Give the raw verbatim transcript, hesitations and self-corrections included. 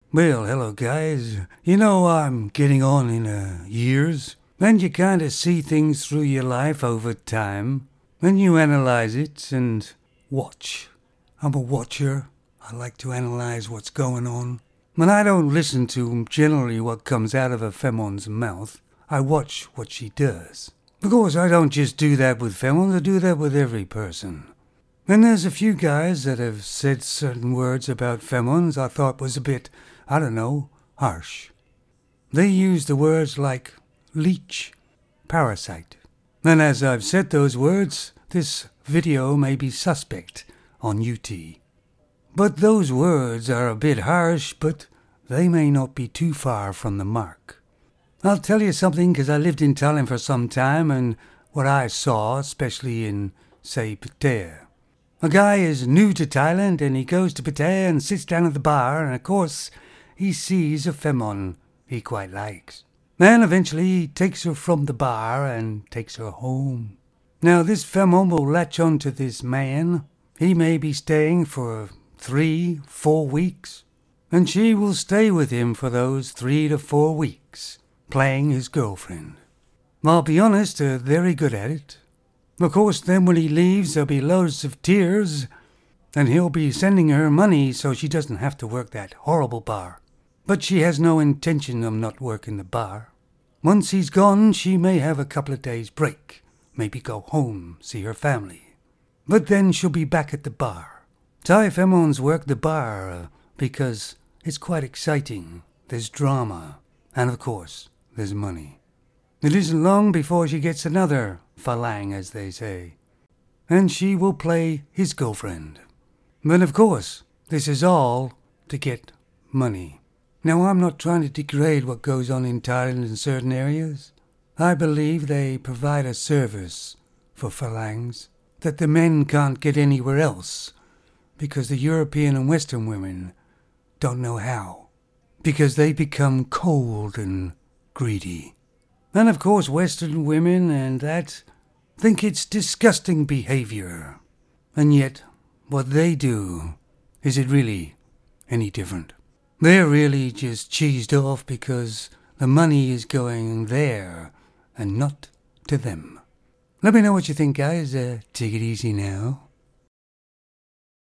Well, hello guys. You know, I'm getting on in uh, years, and you kind of see things through your life over time, and you analyze it and watch. I'm a watcher. I like to analyze what's going on. And I don't listen to generally what comes out of a femon's mouth. I watch what she does. Of course, I don't just do that with femons, I do that with every person. And there's a few guys that have said certain words about femons I thought was a bit, I don't know, harsh. They use the words like leech, parasite. And as I've said those words, this video may be suspect on U T. But those words are a bit harsh, but they may not be too far from the mark. I'll tell you something, because I lived in Thailand for some time, and what I saw, especially in, say, Pattaya. A guy is new to Thailand, and he goes to Pattaya and sits down at the bar, and of course, he sees a femon he quite likes. Then eventually he takes her from the bar and takes her home. Now this femon will latch on to this man. He may be staying for three, four weeks, and she will stay with him for those three to four weeks, playing his girlfriend. I'll be honest, they're very good at it. Of course, then when he leaves, there'll be loads of tears, and he'll be sending her money so she doesn't have to work that horrible bar. But she has no intention of not working the bar. Once he's gone, she may have a couple of days break, maybe go home, see her family. But then she'll be back at the bar. Thai femons work the bar uh, because it's quite exciting. There's drama, and of course, there's money. It isn't long before she gets another phalang, as they say, and she will play his girlfriend. But of course, this is all to get money. Now, I'm not trying to degrade what goes on in Thailand in certain areas. I believe they provide a service for phalangs that the men can't get anywhere else, because the European and Western women don't know how, because they become cold and greedy. And of course, Western women and that think it's disgusting behavior. And yet, what they do, is it really any different? They're really just cheesed off because the money is going there and not to them. Let me know what you think, guys. Uh, take it easy now.